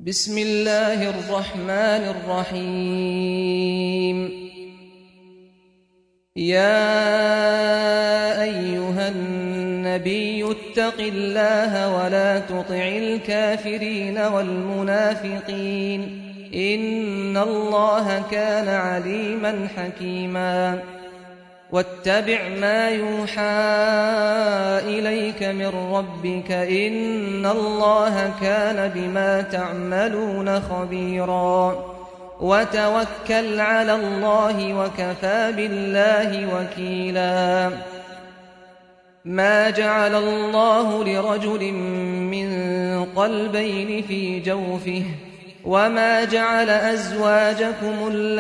بسم الله الرحمن الرحيم. يا أيها النبي اتق الله ولا تطع الكافرين والمنافقين إن الله كان عليما حكيما. واتبع ما يوحى إليك من ربك إن الله كان بما تعملون خبيرا. وتوكل على الله وكفى بالله وكيلا. ما جعل الله لرجل من قلبين في جوفه وما جعل أزواجكم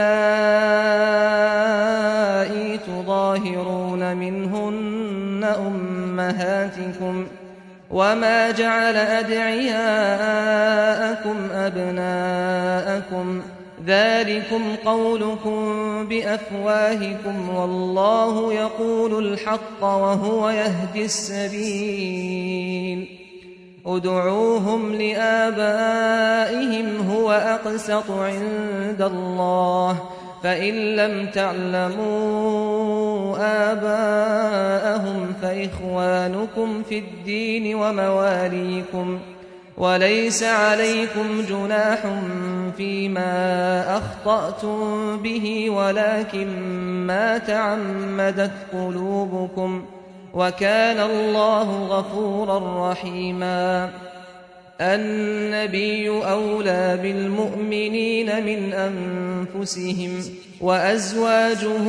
اللائي تظاهرون منهن أمهاتكم وما جعل أدعياءكم أبناءكم ذلكم قولكم بأفواهكم والله يقول الحق وهو يهدي السبيل. ادعوهم لآبائهم هو أقسط عند الله فإن لم تعلموا آباءهم فإخوانكم في الدين ومواليكم وليس عليكم جناح فيما أخطأتم به ولكن ما تعمدت قلوبكم وكان الله غفورا رحيما. النبي أولى بالمؤمنين من أنفسهم وأزواجه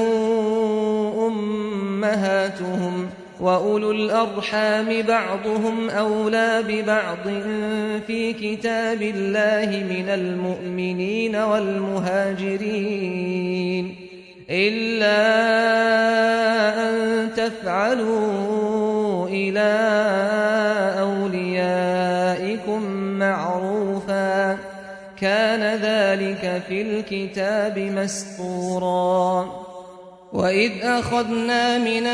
أمهاتهم وأولو الأرحام بعضهم أولى ببعض في كتاب الله من المؤمنين والمهاجرين إلا أن تفعلوا إلى أوليائكم معروفا كان ذلك في الكتاب مسطورا. وإذ أخذنا من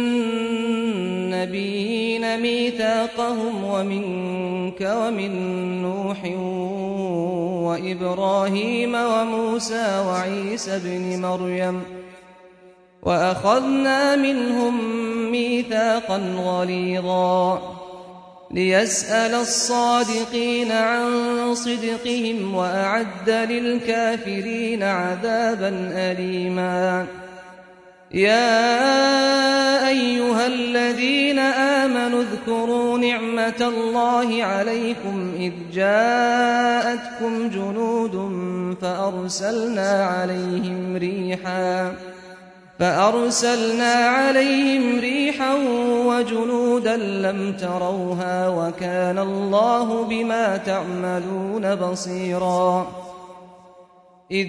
النبيين ميثاقهم ومنك ومن نوح وإبراهيم وموسى وعيسى ابن مريم وأخذنا منهم ميثاقا غليظا ليسأل الصادقين عن صدقهم وأعد للكافرين عذابا أليما. يا أيها الذين آمنوا اذكروا نعمة الله عليكم إذ جاءتكم جنود فأرسلنا عليهم ريحا وجنودا لم تروها وكان الله بما تعملون بصيرا. إذ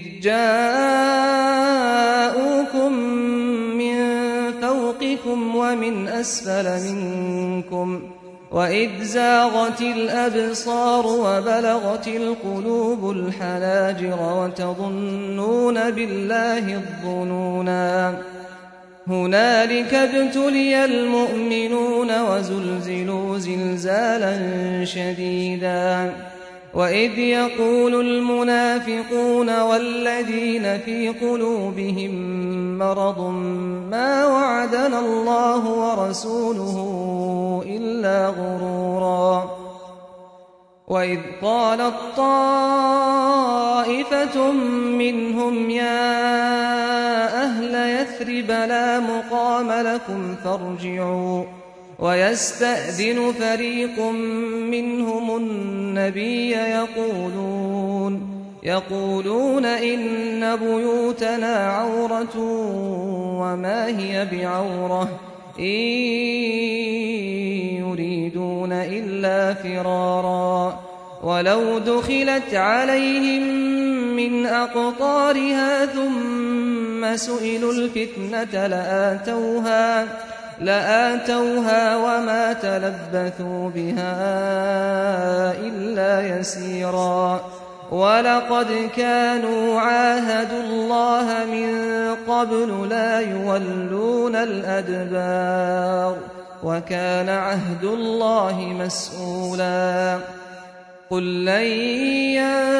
جاءوكم من فوقكم ومن أسفل منكم وإذ زاغت الأبصار وبلغت القلوب الحناجر وتظنون بالله الظنونا. هنالك ابتلي المؤمنون وزلزلوا زلزالا شديدا. وإذ يقول المنافقون والذين في قلوبهم مرض ما وعدنا الله ورسوله إلا غرورا. وإذ قالت طائفة منهم يا أهل يثرب لا مقام لكم فارجعوا ويستأذن فريق منهم النبي يقولون إن بيوتنا عورة وما هي بعورة إن يريدون إلا فرارا. ولو دخلت عليهم من أقطارها ثم سئلوا الفتنة لآتوها وما تلبثوا بها إلا يسيرا. ولقد كانوا عاهدوا الله من قبل لا يولون الأدبار وكان عهد الله مسؤولا. قل لن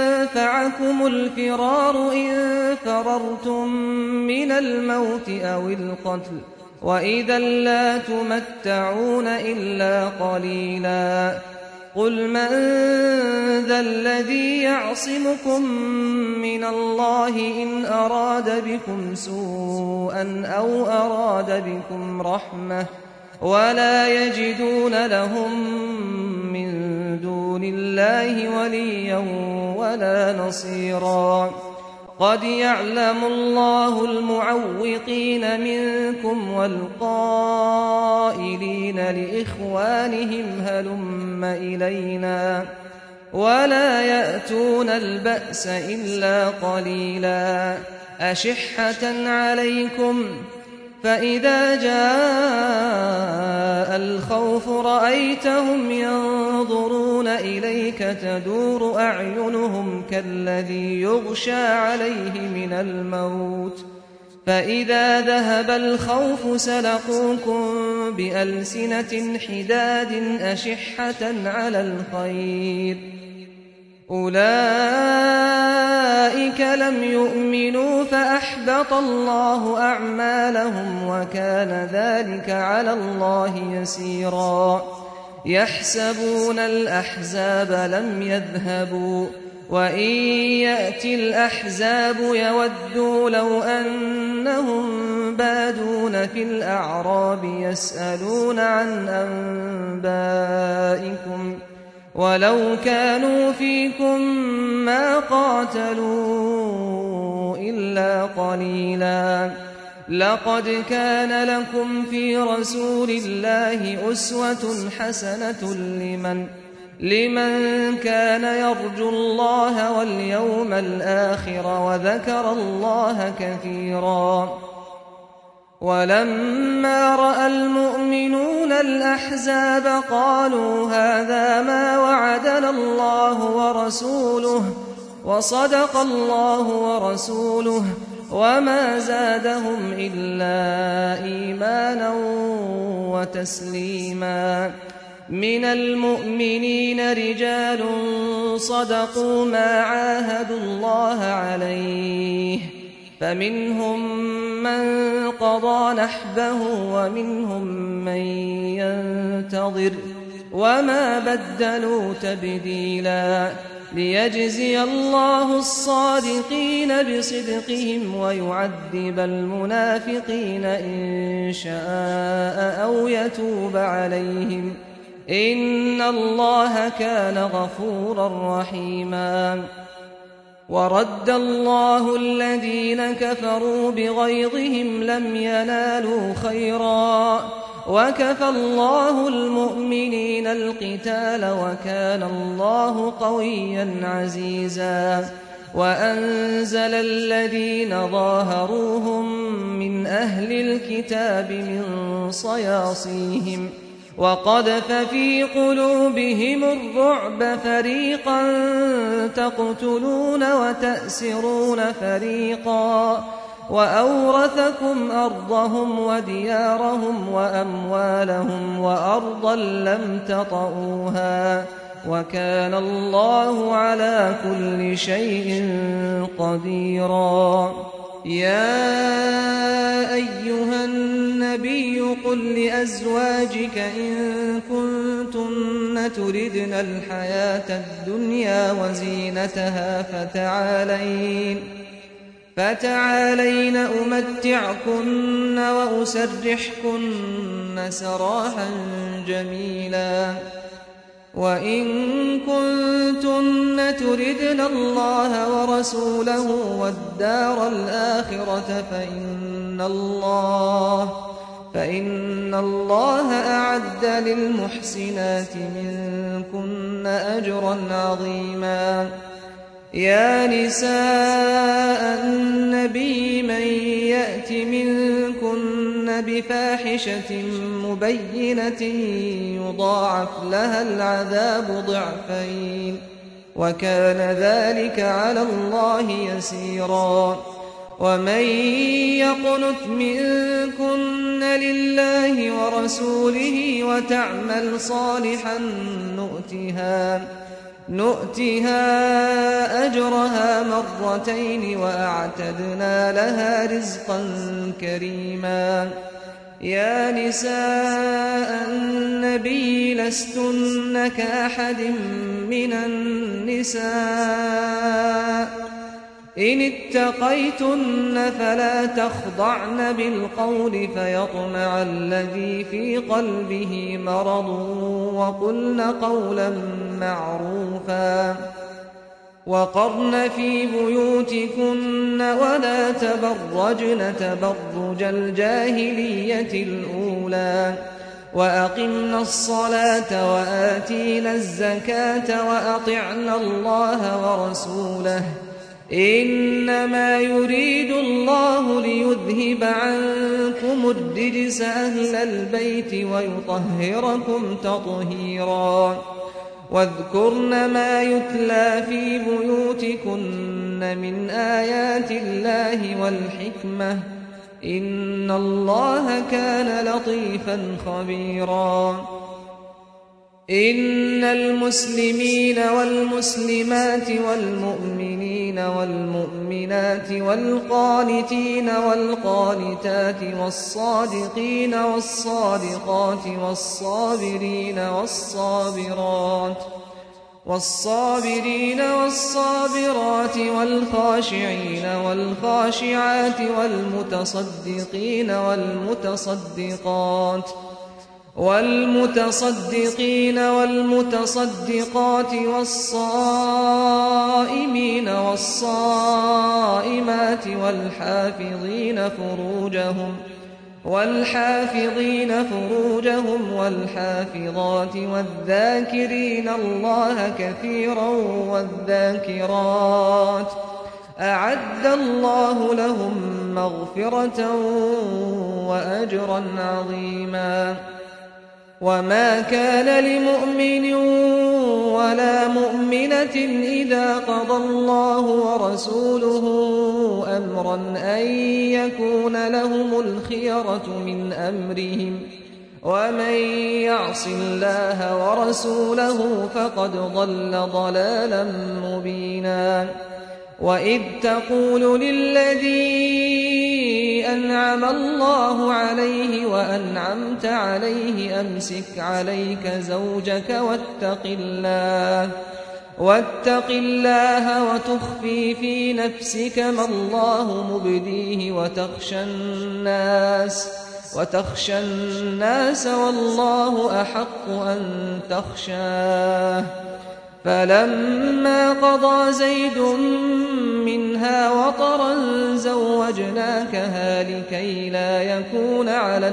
معكم الفرار إن فررتم من الموت أو القتل وإذا لا تمتعون إلا قليلا قل من ذا الذي يعصمكم من الله إن أراد بكم سوءا أو أراد بكم رحمة ولا يجدون لهم من دون الله وليا ولا نصيرا قد يعلم الله المعوقين منكم والقائلين لإخوانهم هلم إلينا ولا يأتون البأس إلا قليلا أشحة عليكم فإذا جاء الخوف رأيتهم ينظرون إليك تدور أعينهم كالذي يغشى عليه من الموت فإذا ذهب الخوف سلقوكم بألسنة حداد أشحة على الخير أولئك لم يؤمنوا فأحبط الله أعمالهم وكان ذلك على الله يسيرا يحسبون الأحزاب لم يذهبوا وإن يأتي الأحزاب يودوا لو أنهم بادون في الأعراب يسألون عن أنبائكم ولو كانوا فيكم ما قاتلوا إلا قليلا لقد كان لكم في رسول الله أسوة حسنة لمن كان يرجو الله واليوم الآخر وذكر الله كثيرا ولما رأى المؤمنون الأحزاب قالوا هذا ما وعدنا الله ورسوله وصدق الله ورسوله وما زادهم إلا إيمانا وتسليما من المؤمنين رجال صدقوا ما عاهدوا الله عليه فمنهم من قضى نحبه ومنهم من ينتظر وما بدلوا تبديلا ليجزي الله الصادقين بصدقهم ويعذب المنافقين إن شاء أو يتوب عليهم إن الله كان غفورا رحيما ورد الله الذين كفروا بغيظهم لم ينالوا خيرا وكفى الله المؤمنين القتال وكان الله قويا عزيزا وأنزل الذين ظاهروهم من أهل الكتاب من صياصيهم وقذف في قلوبهم الرعب فريقا تقتلون وتأسرون فريقا وأورثكم أرضهم وديارهم وأموالهم وأرضا لم تطئوها وكان الله على كل شيء قديرا يا أيها النبي قل لأزواجك إن كنتن تردن الحياة الدنيا وزينتها فتعالين أمتعكن وأسرحكن سراحا جميلا وإن كنتن تردن الله ورسوله والدار الآخرة فإن الله أعد للمحسنات منكن أجرا عظيما يا نساء النبي من يأت منكن بفاحشة مبينة يضاعف لها العذاب ضعفين وكان ذلك على الله يسيرا ومن يقنت منكن لله ورسوله وتعمل صالحا نؤتها أجرها مرتين وأعتدنا لها رزقا كريما. يا نساء النبي لستن كأحد من النساء إن اتقيتن فلا تخضعن بالقول فيطمع الذي في قلبه مرض وقلن قولا معروفا. وقرن في بيوتكن ولا تبرجن تبرج الجاهلية الأولى وأقمنا الصلاة وآتينا الزكاة وأطعنا الله ورسوله إنما يريد الله ليذهب عنكم الرجس أهل البيت ويطهركم تطهيرا. واذكرن ما يتلى في بيوتكن من آيات الله والحكمة إن الله كان لطيفا خبيرا. إن المسلمين والمسلمات والمؤمنين والمؤمنات والقانتين والقانتات والصادقين والصادقات والصابرين والصابرات والخاشعين والخاشعات والمتصدقين والمتصدقات والصائمين والصائمات والحافظين فروجهم والحافظات والذاكرين الله كثيرا والذاكرات أعد الله لهم مغفرة وأجرا عظيما. وما كان لمؤمن ولا مؤمنة إذا قضى الله ورسوله أمرا أن يكون لهم الخيرة من أمرهم ومن يعص الله ورسوله فقد ضل ضلالا مبينا. وإذ تقول للذي أنعم الله عليه وأنعمت عليه أمسك عليك زوجك واتق الله وتخفي في نفسك ما الله مبديه وتخشى الناس والله أحق أن تخشاه. فلما قضى زيد منها وطرا زوجناكها لكي لا يكون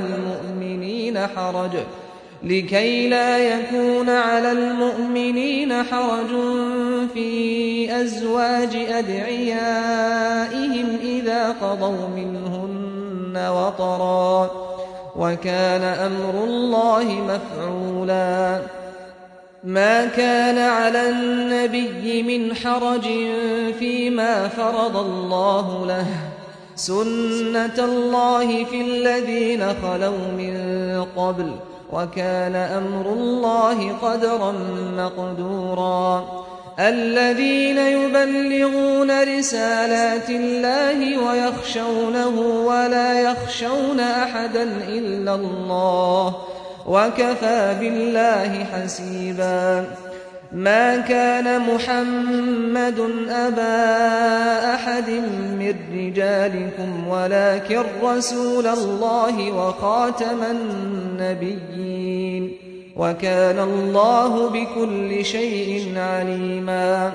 على المؤمنين حرج في أزواج أدعيائهم إذا قضوا منهن وطرا وكان أمر الله مفعولا. ما كان على النبي من حرج فيما فرض الله له سنة الله في الذين خلوا من قبل وكان أمر الله قدرا مقدورا. الذين يبلغون رسالات الله ويخشونه ولا يخشون أحدا إلا الله وكفى بالله حسيبا. ما كان محمد أبا أحد من رجالكم ولكن رسول الله وخاتم النبيين وكان الله بكل شيء عليما.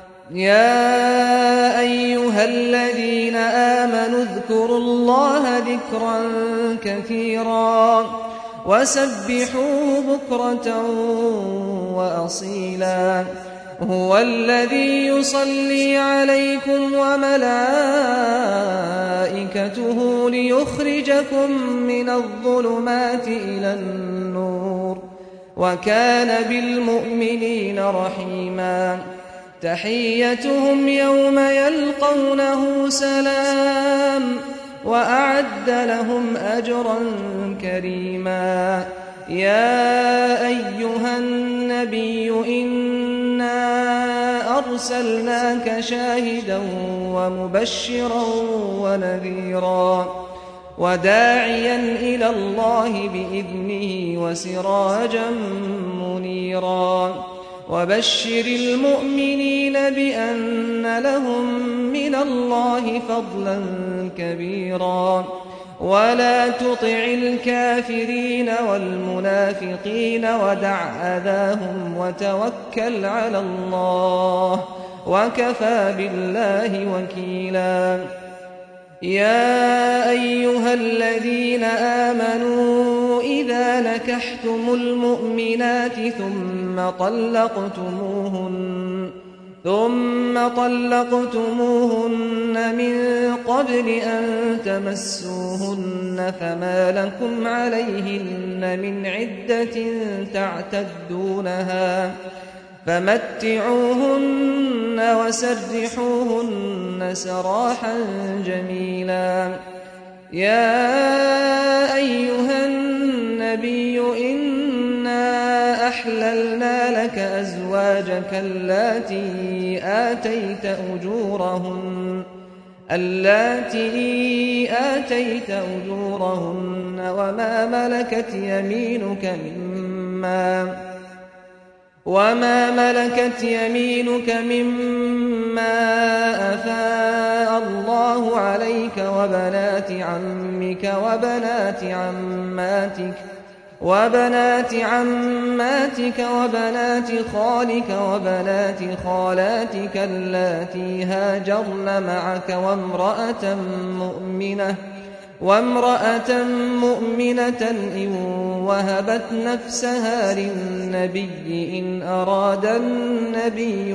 يا أيها الذين آمنوا اذكروا الله ذكرا كثيرا وسبحوه بكرة وأصيلا. هو الذي يصلي عليكم وملائكته ليخرجكم من الظلمات إلى النور وكان بالمؤمنين رحيما. تحيتهم يوم يلقونه سلام وأعد لهم أجرا كريما. يا أيها النبي إنا أرسلناك شاهدا ومبشرا ونذيرا وداعيا إلى الله بإذنه وسراجا منيرا وبشر المؤمنين بأن لهم من الله فضلا كبيرا ولا تطع الكافرين والمنافقين ودع أذاهم وتوكل على الله وكفى بالله وكيلا يا أيها الذين آمنوا إذا نكحتم المؤمنات ثم طلقتموهن من قبل أن تمسوهن فما لكم عليهن من عدة تعتدونها فمتعوهن وسرحوهن سراحا جميلا يا أيها النبي إنا أحللنا لك أزواجك اللاتي آتيت أجورهن وما ملكت يمينك مما أفاء الله عليك وبنات عمك وبنات عماتك وبنات خالك وبنات خالاتك اللاتي هاجرن معك وامرأة مؤمنة إن وهبت نفسها للنبي إن أراد النبي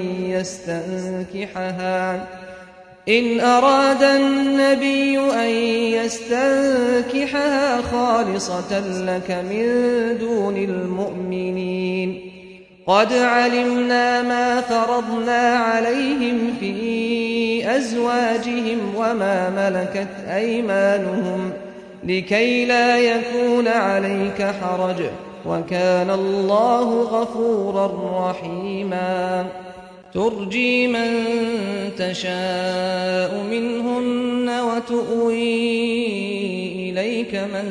أن يستنكحها خالصة لك من دون المؤمنين قد علمنا ما فرضنا عليهم في أزواجهم وما ملكت أيمانهم لكي لا يكون عليك حرج وكان الله غفورا رحيما ترجي من تشاء منهن وتؤوي إليك من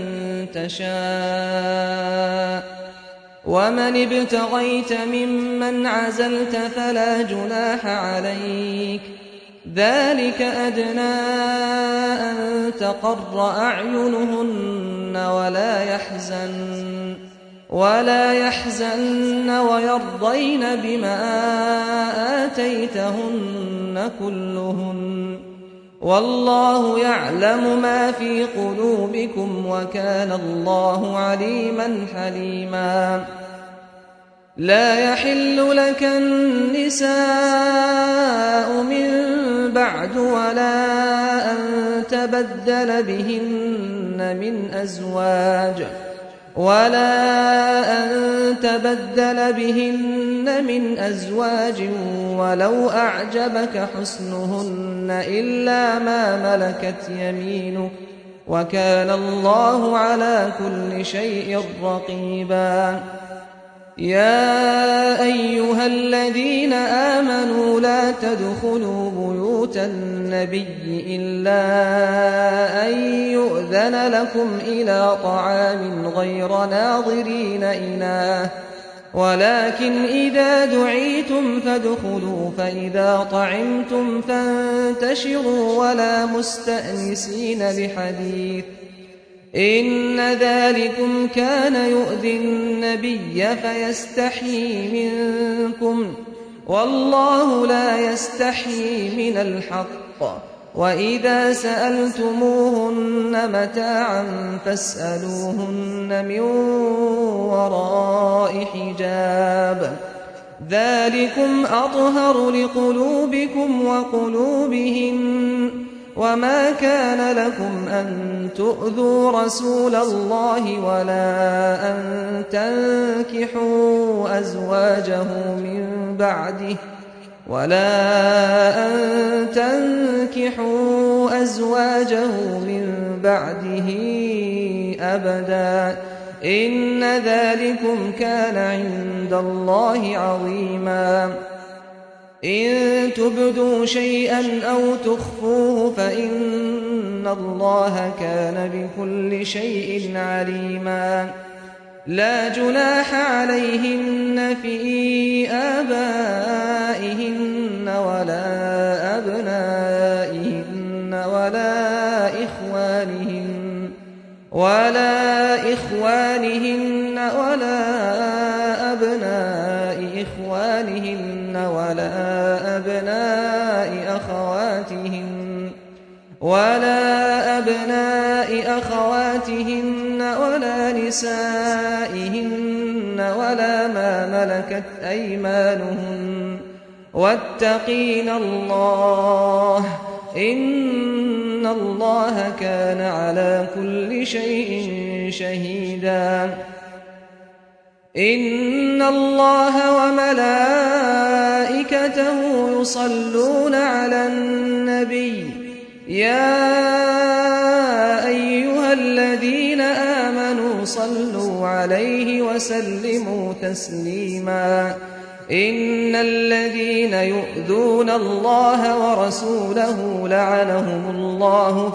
تشاء ومن ابتغيت ممن عزلت فلا جناح عليك ذلك أدنى أن تقر أعينهن ولا يحزن ويرضين بما آتيتهن كلهن والله يعلم ما في قلوبكم وكان الله عليما حليما لا يحل لك النساء من بعد ولا أن تبدل بهن من أزواج ولو أعجبك حسنهن إلا ما ملكت يمينك وكان الله على كل شيء رقيبا يا أيها الذين آمنوا لا تدخلوا بيوت النبي إلا أن يؤذن لكم إلى طعام غير ناظرين إناه ولكن إذا دعيتم فادخلوا فإذا طعمتم فانتشروا ولا مستأنسين لحديث إن ذلكم كان يؤذي النبي فيستحيي منكم والله لا يستحيي من الحق وإذا سألتموهن متاعا فاسألوهن من وراء حجاب ذلكم أطهر لقلوبكم وقلوبهن وما كان لكم أن تؤذوا رسول الله ولا أن تنكحوا أزواجه من بعده أبدا إن ذلكم كان عند الله عظيما إن تبدوا شيئا أو تخفوه فإن الله كان بكل شيء عليما لا جناح عليهن في آبائهن ولا أبنائهن ولا إخوانهن ولا أبناء إخوانهن ولا أبناء أخواتهن ولا نسائهن ولا ما ملكت أيمانهن واتقين الله إن الله كان على كل شيء شهيدا إن الله وملائكته يصلون على النبي يا أيها الذين آمنوا صلوا عليه وسلموا تسليما إن الذين يؤذون الله ورسوله لعنهم الله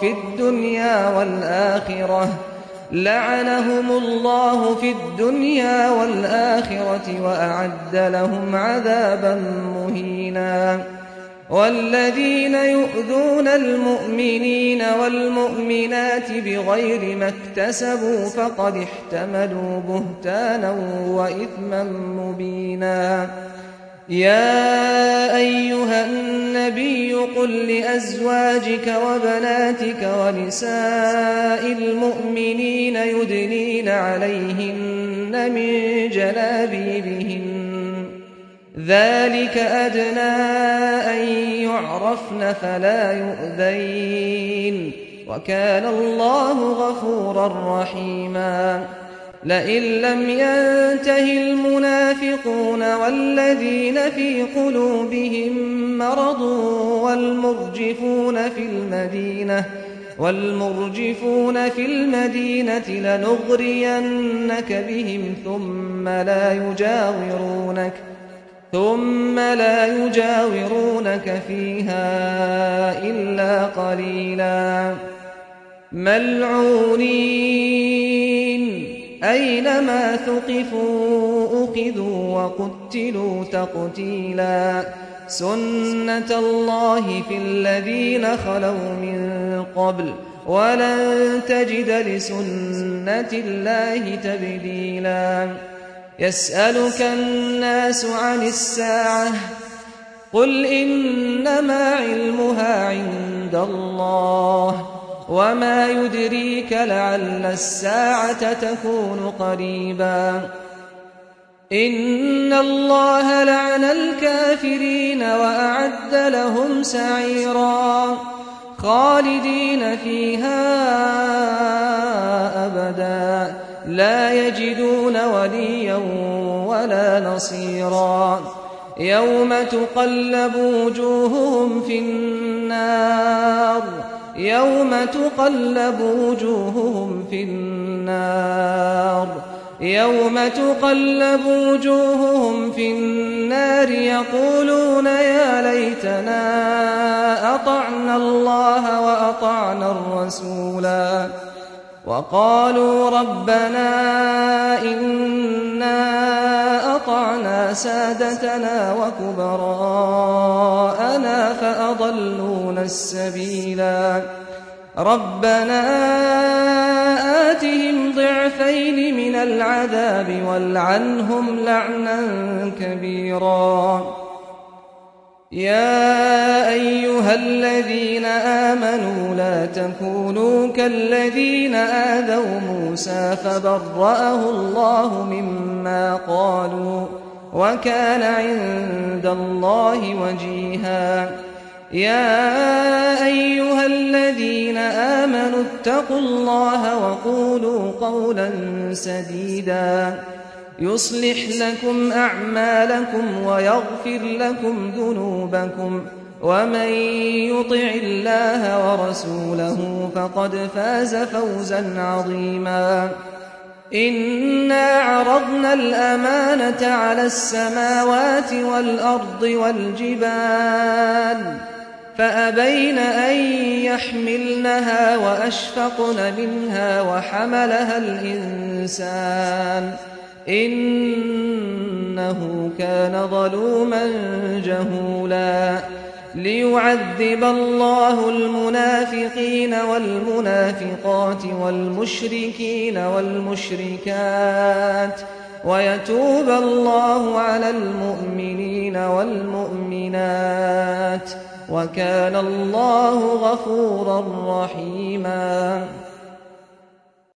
في الدنيا والآخرة وأعد لهم عذابا مهينا والذين يؤذون المؤمنين والمؤمنات بغير ما اكتسبوا فقد احتملوا بهتانا وإثما مبينا يا أيها النبي قل لأزواجك وبناتك ونساء المؤمنين يدنين عليهن من جلابيبهن ذلك أدنى أن يعرفن فلا يؤذين وكان الله غفورا رحيما لئن لم ينته المنافقون والذين في قلوبهم مرض والمرجفون في المدينة لنغرينك بهم ثم لا يجاورونك فيها إلا قليلا ملعونين أينما ثقفوا أخذوا وقتلوا تقتيلا سنة الله في الذين خلوا من قبل ولن تجد لسنة الله تبديلا يسألك الناس عن الساعة قل إنما علمها عند الله وما يدريك لعل الساعة تكون قريبا إن الله لعن الكافرين وأعد لهم سعيرا خالدين فيها أبدا لا يجدون وليا ولا نصيرا يوم تقلب وجوههم في النار يقولون يا ليتنا أطعنا الله وأطعنا الرسولا وقالوا ربنا إنا أطعنا سادتنا وكبراءنا فأضلونا السبيلا ربنا آتهم ضعفين من العذاب والعنهم لعنا كبيرا يا أيها الذين آمنوا لا تكونوا كالذين آذوا موسى فبرأه الله مما قالوا وكان عند الله وجيها يا أيها الذين آمنوا اتقوا الله وقولوا قولا سديدا يصلح لكم أعمالكم ويغفر لكم ذنوبكم ومن يطع الله ورسوله فقد فاز فوزا عظيما إنا عرضنا الأمانة على السماوات والأرض والجبال فأبين أن يحملنها وأشفقن منها وحملها الإنسان إنه كان ظلوما جهولا ليعذب الله المنافقين والمنافقات والمشركين والمشركات ويتوب الله على المؤمنين والمؤمنات وكان الله غفورا رحيما